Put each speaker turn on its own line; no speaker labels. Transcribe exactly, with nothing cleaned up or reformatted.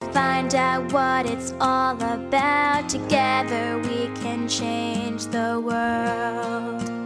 find out what it's all about. Together we can change the world.